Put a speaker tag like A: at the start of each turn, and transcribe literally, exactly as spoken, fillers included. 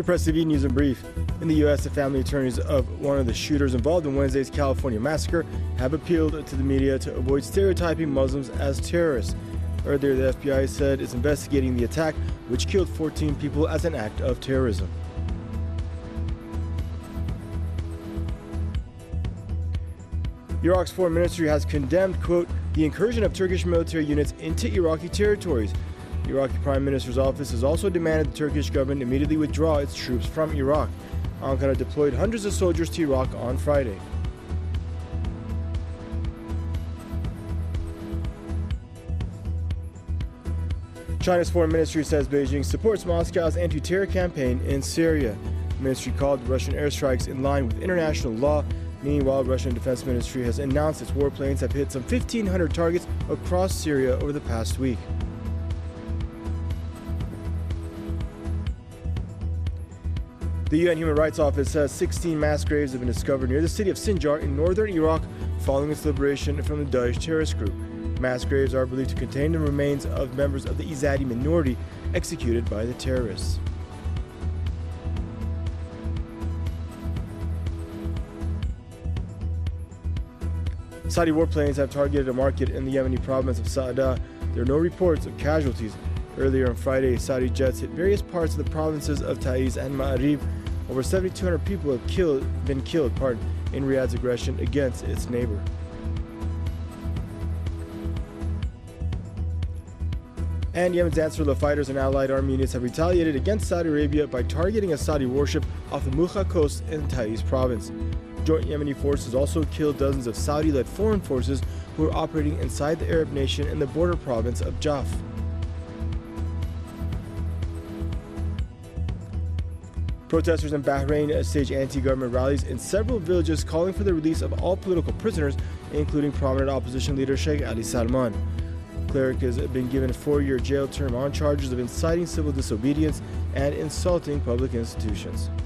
A: Your Press T V News in Brief. In the U S, the family attorneys of one of the shooters involved in Wednesday's California massacre have appealed to the media to avoid stereotyping Muslims as terrorists. Earlier, the F B I said it's investigating the attack, which killed fourteen people, as an act of terrorism. Iraq's foreign ministry has condemned, quote, the incursion of Turkish military units into Iraqi territories. The Iraqi Prime Minister's office has also demanded the Turkish government immediately withdraw its troops from Iraq. Ankara deployed hundreds of soldiers to Iraq on Friday. China's foreign ministry says Beijing supports Moscow's anti-terror campaign in Syria. The ministry called Russian airstrikes in line with international law. Meanwhile, Russian Defense Ministry has announced its warplanes have hit some fifteen hundred targets across Syria over the past week. The U N Human Rights Office says sixteen mass graves have been discovered near the city of Sinjar in northern Iraq following its liberation from the Daesh terrorist group. Mass graves are believed to contain the remains of members of the Izadi minority executed by the terrorists. Saudi warplanes have targeted a market in the Yemeni province of Sa'ada. There are no reports of casualties. Earlier on Friday, Saudi jets hit various parts of the provinces of Taiz and Ma'arib. Over seven thousand two hundred people have killed, been killed pardon, in Riyadh's aggression against its neighbor. And Yemen's Ansarullah fighters and allied army units have retaliated against Saudi Arabia by targeting a Saudi warship off the Mukha coast in Taiz province. Joint Yemeni forces also killed dozens of Saudi-led foreign forces who were operating inside the Arab nation in the border province of Jaf. Protesters in Bahrain staged anti-government rallies in several villages calling for the release of all political prisoners, including prominent opposition leader Sheikh Ali Salman. The cleric has been given a four-year jail term on charges of inciting civil disobedience and insulting public institutions.